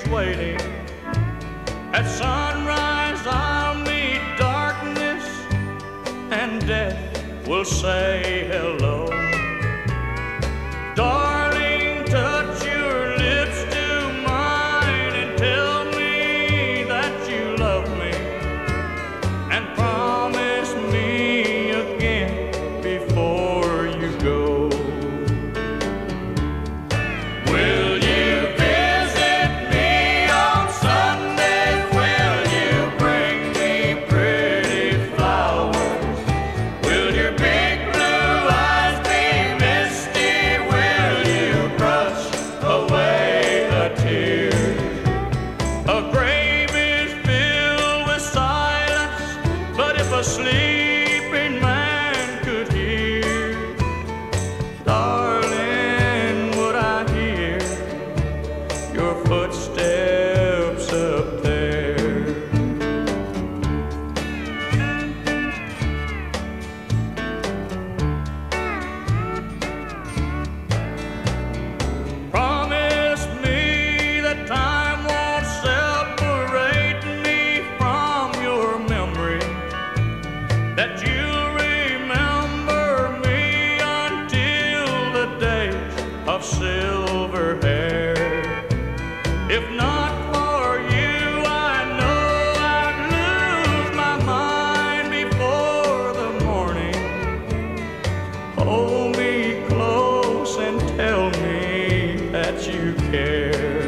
waiting. At sunrise I'll meet darkness, and death will say hello. Darling, touch your lips to mine and tell me that you love me, and promise me again before you go. Will you visit me on Sunday? Will you bring me pretty flowers? Will your big blue eyes be misty? Will you brush away a tear? A grave is filled with silence, but if a sleeping man could hear, darling, would I hear your footsteps up there? Promise me that time won't separate me from your memory, that you'll remember me until the days of silver hair. If not for you, I know I'd lose my mind before the morning. Hold me close and tell me that you care.